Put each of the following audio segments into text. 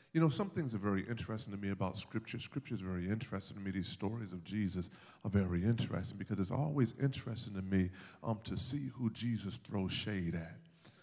You know, some things are very interesting to me about Scripture. Scripture is very interesting to me. These stories of Jesus are very interesting because it's always interesting to me to see who Jesus throws shade at.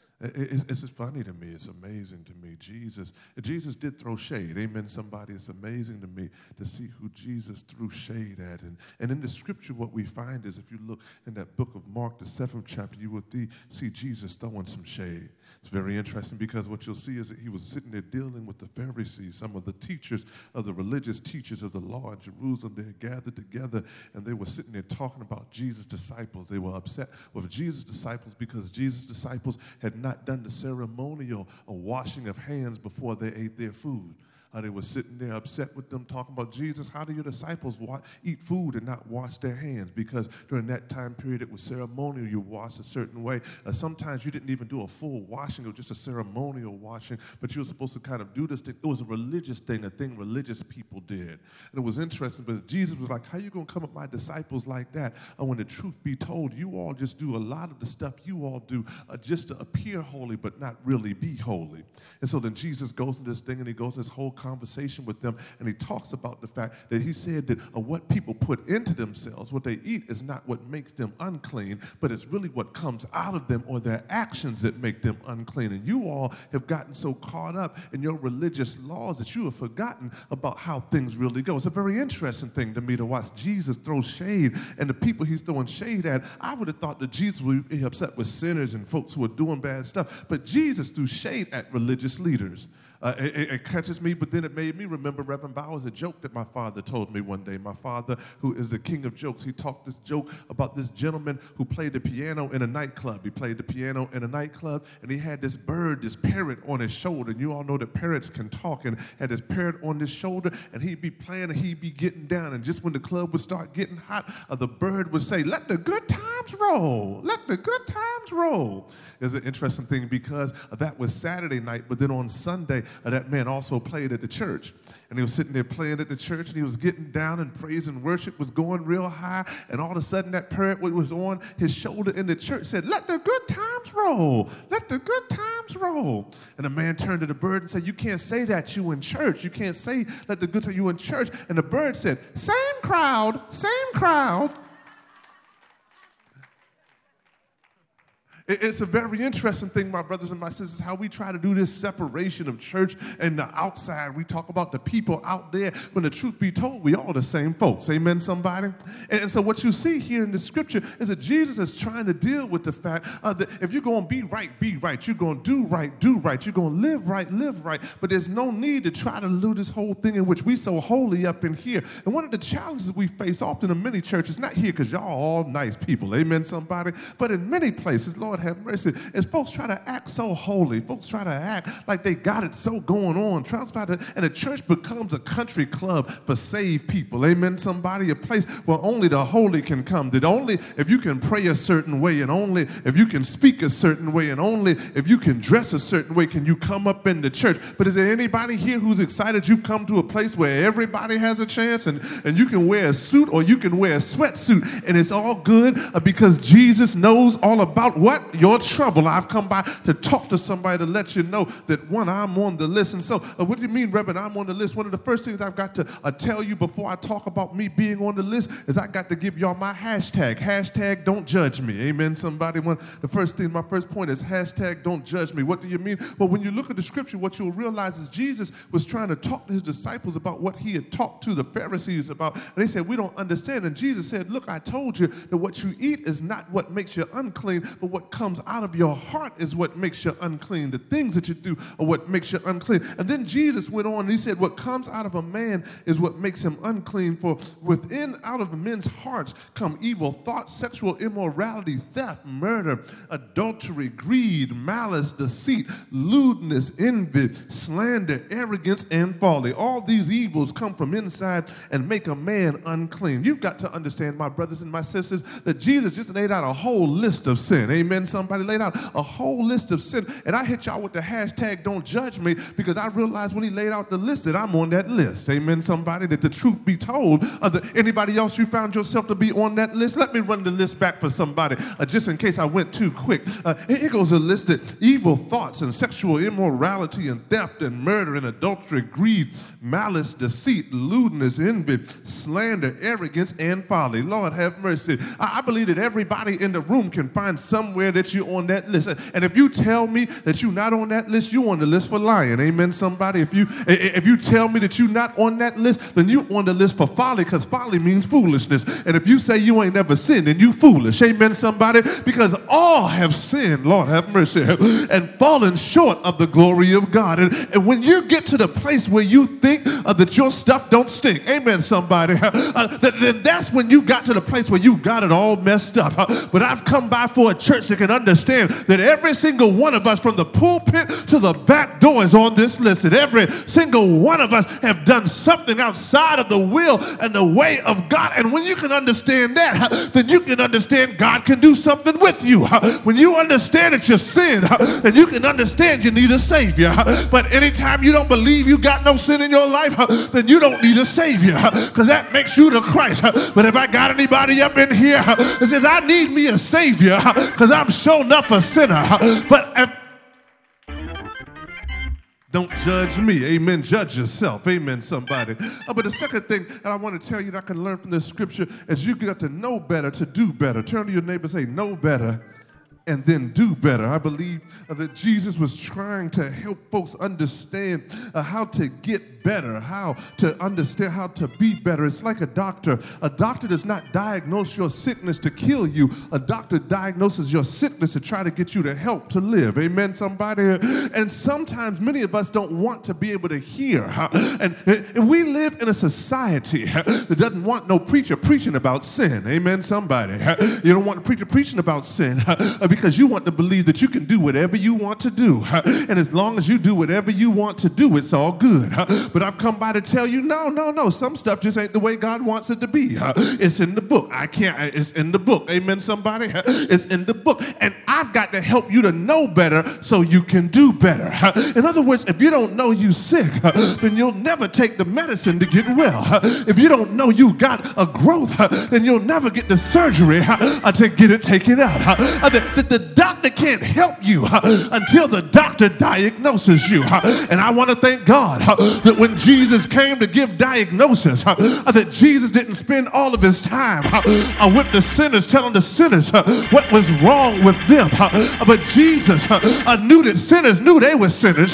It's just funny to me. It's amazing to me. Jesus did throw shade. Amen, somebody. It's amazing to me to see who Jesus threw shade at. And in the Scripture, what we find is if you look in that book of Mark, the 7th chapter, you will see Jesus throwing some shade. It's very interesting because what you'll see is that he was sitting there dealing with the Pharisees, some of the teachers of the religious teachers of the law in Jerusalem. They had gathered together and they were sitting there talking about Jesus' disciples. They were upset with Jesus' disciples because Jesus' disciples had not done the ceremonial washing of hands before they ate their food. They were sitting there upset with them, talking about, Jesus, how do your disciples eat food and not wash their hands? Because during that time period, it was ceremonial. You wash a certain way. Sometimes you didn't even do a full washing. It was just a ceremonial washing, but you were supposed to kind of do this thing. It was a religious thing, a thing religious people did. And it was interesting, but Jesus was like, how you going to come at my disciples like that? When the truth be told, you all just do a lot of the stuff you all do just to appear holy, but not really be holy. And so then Jesus goes into this thing, and he goes this whole conversation with them, and he talks about the fact that he said that what people put into themselves, what they eat, is not what makes them unclean, but it's really what comes out of them or their actions that make them unclean. And you all have gotten so caught up in your religious laws that you have forgotten about how things really go. It's a very interesting thing to me to watch Jesus throw shade, and the people he's throwing shade at, I would have thought that Jesus would be upset with sinners and folks who are doing bad stuff, but Jesus threw shade at religious leaders. It catches me, but then it made me remember Reverend Bowers, a joke that my father told me one day. My father, who is the king of jokes, he talked this joke about this gentleman who played the piano in a nightclub. He played the piano in a nightclub, and he had this bird, this parrot on his shoulder. And you all know that parrots can talk, and had this parrot on his shoulder, and he'd be playing, and he'd be getting down. And just when the club would start getting hot, the bird would say, let the good times roll. Let the good times roll. It's an interesting thing because that was Saturday night, but then on Sunday, that man also played at the church. And he was sitting there playing at the church, and he was getting down, and praise and worship was going real high. And all of a sudden, that parrot was on his shoulder in the church said, let the good times roll. Let the good times roll. And the man turned to the bird and said, you can't say that, you in church. You can't say let the good times, you in church. And the bird said, same crowd, same crowd. It's a very interesting thing, my brothers and my sisters, how we try to do this separation of church and the outside. We talk about the people out there. When the truth be told, we all the same folks. Amen, somebody? And so what you see here in the Scripture is that Jesus is trying to deal with the fact that if you're going to be right, you're going to do right, you're going to live right. But there's no need to try to do this whole thing in which we so holy up in here. And one of the challenges we face often in many churches, not here because y'all all nice people, amen, somebody, but in many places, Lord have mercy, as folks try to act so holy, folks try to act like they got it so going on, and the church becomes a country club for saved people, amen, somebody, a place where only the holy can come, that only if you can pray a certain way, and only if you can speak a certain way, and only if you can dress a certain way can you come up in the church. But is there anybody here who's excited you've come to a place where everybody has a chance, and you can wear a suit or you can wear a sweatsuit, and it's all good because Jesus knows all about what? Your trouble. I've come by to talk to somebody to let you know that, one, I'm on the list. And so, what do you mean, Reverend, I'm on the list? One of the first things I've got to tell you before I talk about me being on the list is I got to give y'all my hashtag. Hashtag don't judge me. Amen, somebody? My first point is hashtag don't judge me. What do you mean? Well, when you look at the Scripture, what you'll realize is Jesus was trying to talk to his disciples about what he had talked to the Pharisees about. And they said, we don't understand. And Jesus said, look, I told you that what you eat is not what makes you unclean, but what comes out of your heart is what makes you unclean. The things that you do are what makes you unclean. And then Jesus went on and he said, what comes out of a man is what makes him unclean. For within, out of men's hearts come evil thoughts, sexual immorality, theft, murder, adultery, greed, malice, deceit, lewdness, envy, slander, arrogance, and folly. All these evils come from inside and make a man unclean. You've got to understand, my brothers and my sisters, that Jesus just laid out a whole list of sin. Amen. Somebody laid out a whole list of sin. And I hit y'all with the hashtag don't judge me because I realized when he laid out the list that I'm on that list. Amen, somebody, that the truth be told. Anybody else you found yourself to be on that list? Let me run the list back for somebody just in case I went too quick. It goes a list of evil thoughts and sexual immorality and theft and murder and adultery, greed, malice, deceit, lewdness, envy, slander, arrogance, and folly. Lord have mercy. I believe that everybody in the room can find somewhere that you're on that list. And if you tell me that you're not on that list, you're on the list for lying. Amen, somebody. If you tell me that you're not on that list, then you're on the list for folly, because folly means foolishness. And if you say you ain't never sinned, then you foolish. Amen, somebody. Because all have sinned, Lord have mercy, and fallen short of the glory of God. And when you get to the place where you think that your stuff don't stink, amen, somebody, then that's when you got to the place where you got it all messed up. But I've come by for a church that can understand that every single one of us, from the pulpit to the back door, is on this list. And every single one of us have done something outside of the will and the way of God. And when you can understand that, then you can understand God can do something with you. When you understand that you're sin, then you can understand you need a Savior. But anytime you don't believe you got no sin in your life, then you don't need a Savior, because that makes you the Christ. But if I got anybody up in here that says, I need me a Savior because I'm sure enough a sinner, but if don't judge me. Amen. Judge yourself. Amen, somebody. But the second thing that I want to tell you that I can learn from this scripture is you get to know better to do better. Turn to your neighbor and say, know better and then do better. I believe that Jesus was trying to help folks understand how to get better, how to understand how to be better. It's like a doctor. A doctor does not diagnose your sickness to kill you. A doctor diagnoses your sickness to try to get you to help to live. Amen, somebody? And sometimes many of us don't want to be able to hear. And we live in a society that doesn't want no preacher preaching about sin. Amen, somebody? You don't want a preacher preaching about sin because you want to believe that you can do whatever you want to do. And as long as you do whatever you want to do, it's all good. But I've come by to tell you, no. Some stuff just ain't the way God wants it to be. It's in the book. It's in the book. Amen, somebody? It's in the book. And I've got to help you to know better so you can do better. In other words, if you don't know you sick, then you'll never take the medicine to get well. If you don't know you got a growth, then you'll never get the surgery to get it taken out. The doctor can't help you until the doctor diagnoses you. And I want to thank God that when Jesus came to give diagnosis, that Jesus didn't spend all of his time with the sinners, telling the sinners what was wrong with them. But Jesus knew that sinners knew they were sinners.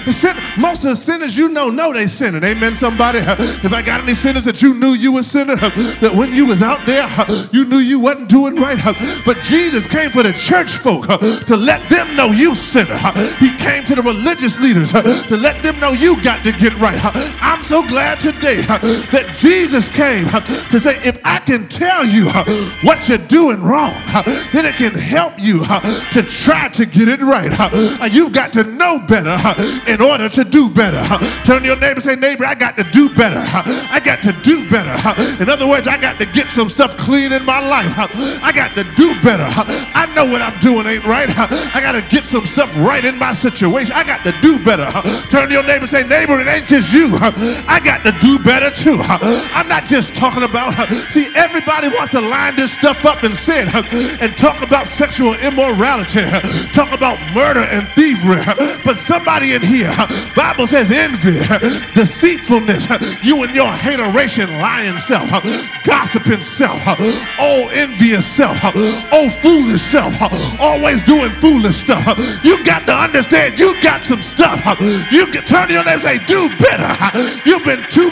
Most of the sinners you know they sinning. Amen, somebody? If I got any sinners that you knew you were sinning, that when you was out there, you knew you wasn't doing right. But Jesus came for the church folk to let them know you sinner. He came to the religious leaders to let them know you got to get right. I'm so glad today that Jesus came to say, if I can tell you what you're doing wrong, then it can help you to try to get it right. You've got to know better in order to do better. Turn to your neighbor and say, neighbor, I got to do better. I got to do better. In other words, I got to get some stuff clean in my life. I got to do better. I know what I'm doing ain't right. I got to get some stuff right in my situation. I got to do better. Turn to your neighbor and say, neighbor, it ain't just you. I got to do better too. I'm not just talking about, see, everybody wants to line this stuff up and sin and talk about sexual immorality, talk about murder and thievery. But somebody in here, Bible says envy, deceitfulness, you and your hateration, lying self, gossiping self, oh envious self, oh foolish self, always doing foolish stuff. You got to understand you got some stuff. You can turn to your neighbor and say, do better. You've been too.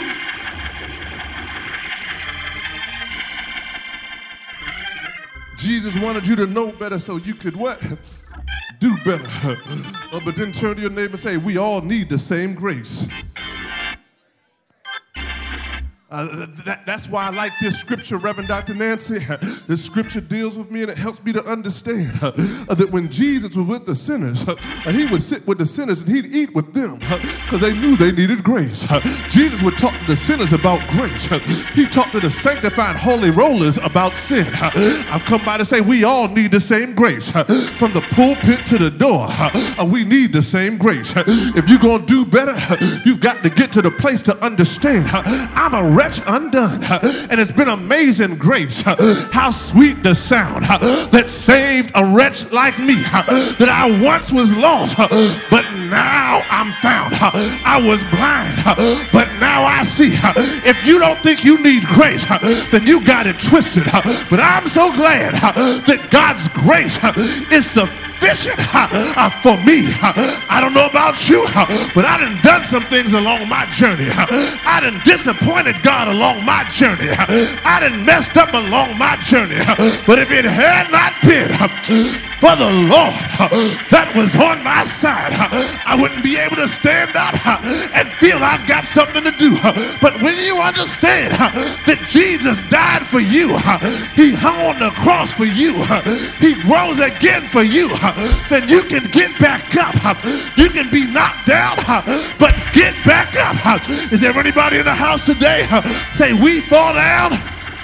Jesus wanted you to know better so you could what? Do better. But then turn to your neighbor and say, we all need the same grace. That's why I like this scripture, Reverend Dr. Nancy. This scripture deals with me and it helps me to understand that when Jesus was with the sinners, he would sit with the sinners and he'd eat with them because they knew they needed grace. Jesus would talk to the sinners about grace. He talked to the sanctified holy rollers about sin. I've come by to say we all need the same grace. From the pulpit to the door, we need the same grace. If you're going to do better, you've got to get to the place to understand I'm a wretch undone, and it's been amazing grace. How sweet the sound that saved a wretch like me, that I once was lost, but now I'm found. I was blind, but now I see. If you don't think you need grace, then you got it twisted. But I'm so glad that God's grace is sufficient for me. I don't know about you, but I done some things along my journey. I done disappointed God along my journey. I done messed up along my journey. But if it had not been for the Lord that was on my side, I wouldn't be able to stand up and feel I've got something to do. But when you understand that Jesus died for you, he hung on the cross for you, he rose again for you, then you can get back up. You can be knocked down, but get back up. Is there anybody in the house today? Say, we fall down,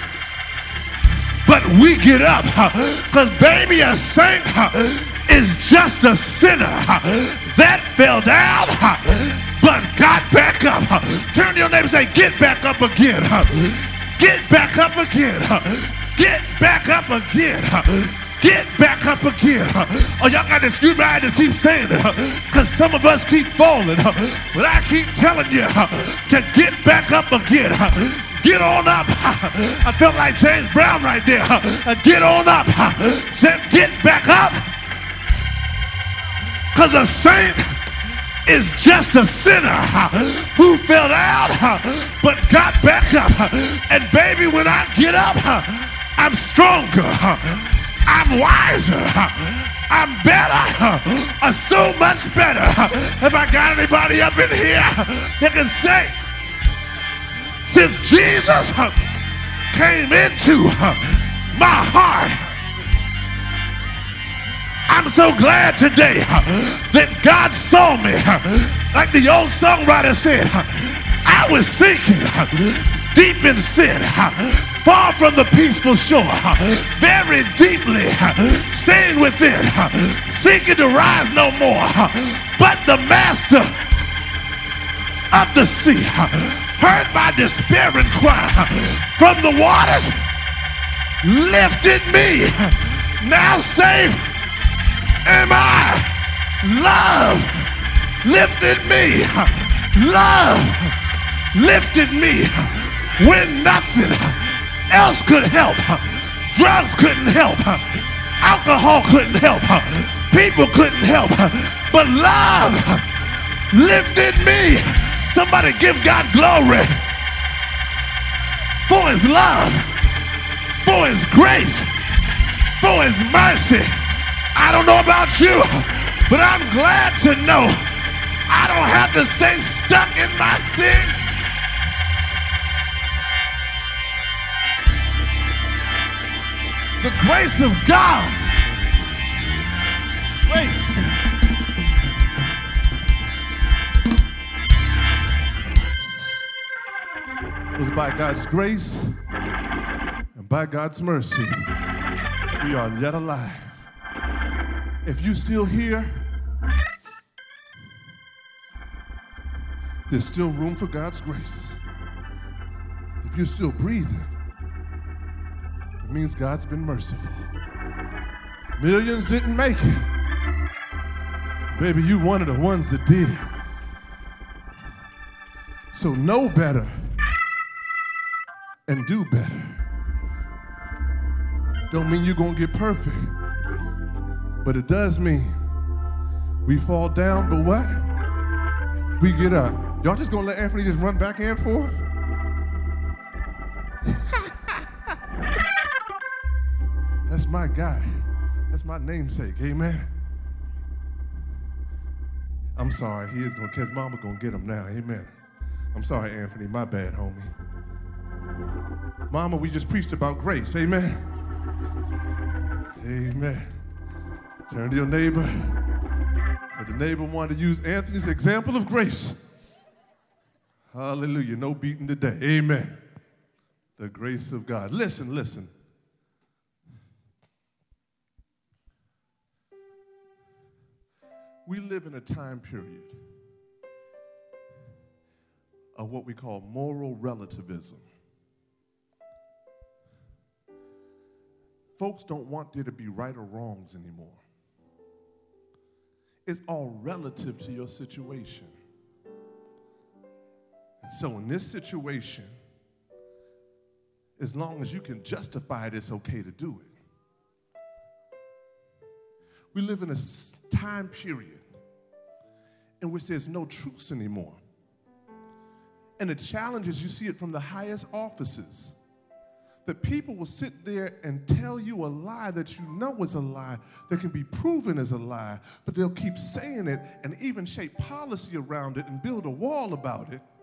but we get up. Because baby, a saint is just a sinner that fell down, but got back up. Turn to your neighbor and say, get back up again. Get back up again. Get back up again. Get back up again. Oh, y'all got to excuse me, I just keep saying it, because some of us keep falling, but I keep telling you to get back up again. Get on up. I felt like James Brown right there. Get on up. Said get back up. Because a saint is just a sinner who fell down but got back up. And baby, when I get up, I'm stronger. I'm wiser. I'm better. So much better. Have I got anybody up in here that can say, since Jesus came into my heart, I'm so glad today that God saw me. Like the old songwriter said, I was sinking deep in sin, far from the peaceful shore, very deeply staying within, seeking to rise no more. But the master of the sea heard my despairing cry from the waters, lifted me. Now safe am I. Love lifted me. Love lifted me when nothing else could help. Drugs couldn't help. Alcohol couldn't help. People couldn't help. But love lifted me. Somebody give God glory for his love, for his grace, for his mercy. I don't know about you, but I'm glad to know I don't have to stay stuck in my sin. The grace of God. Grace. It was by God's grace and by God's mercy we are yet alive. If you're still here, there's still room for God's grace. If you're still breathing, it means God's been merciful. Millions didn't make it. Baby, you one of the ones that did. So know better and do better. Don't mean you're gonna get perfect, but it does mean we fall down, but what? We get up. Y'all just gonna let Anthony just run back and forth? That's my guy. That's my namesake, amen? I'm sorry, he is gonna catch, mama gonna get him now, amen. I'm sorry, Anthony, my bad, homie. Mama, we just preached about grace. Amen. Amen. Turn to your neighbor. And the neighbor wanted to use Anthony's example of grace. Hallelujah. No beating today. Amen. The grace of God. Listen, listen. We live in a time period of what we call moral relativism. Folks don't want there to be right or wrongs anymore. It's all relative to your situation. And so in this situation, as long as you can justify it, it's okay to do it. We live in a time period in which there's no truths anymore. And the challenge is you see it from the highest offices. That people will sit there and tell you a lie that you know is a lie, that can be proven as a lie, but they'll keep saying it and even shape policy around it and build a wall about it.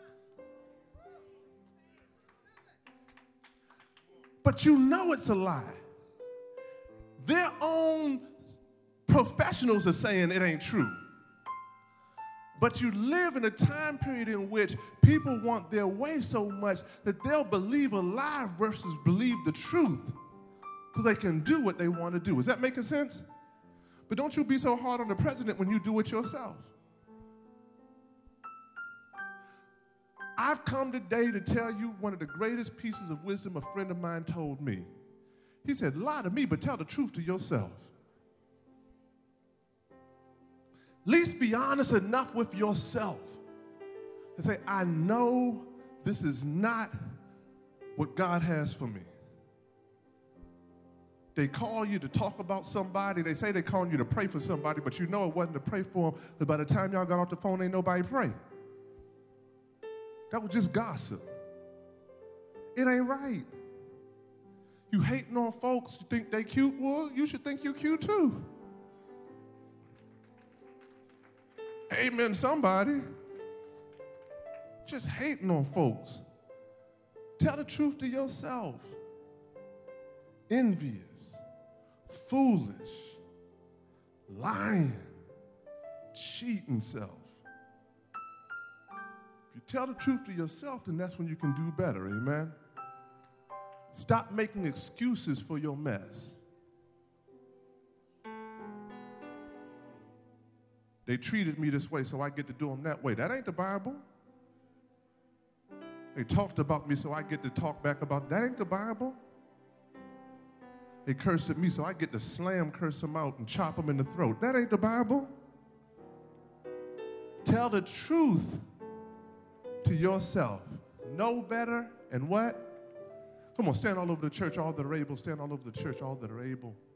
But you know it's a lie. Their own professionals are saying it ain't true. But you live in a time period in which people want their way so much that they'll believe a lie versus believe the truth so they can do what they want to do. Is that making sense? But don't you be so hard on the president when you do it yourself. I've come today to tell you one of the greatest pieces of wisdom a friend of mine told me. He said, lie to me, but tell the truth to yourself. At least be honest enough with yourself to say, I know this is not what God has for me. They call you to talk about somebody. They say they're calling you to pray for somebody, but you know it wasn't to pray for them. But by the time y'all got off the phone, ain't nobody pray. That was just gossip. It ain't right. You hating on folks, you think they cute? Well, you should think you cute too. Amen, somebody. Just hating on folks. Tell the truth to yourself. Envious, foolish, lying, cheating self. If you tell the truth to yourself, then that's when you can do better, amen? Stop making excuses for your mess. They treated me this way, so I get to do them that way. That ain't the Bible. They talked about me, so I get to talk back about that ain't the Bible. They cursed at me, so I get to curse them out and chop them in the throat. That ain't the Bible. Tell the truth to yourself. Know better and what? Come on, stand all over the church, all that are able. Stand all over the church, all that are able.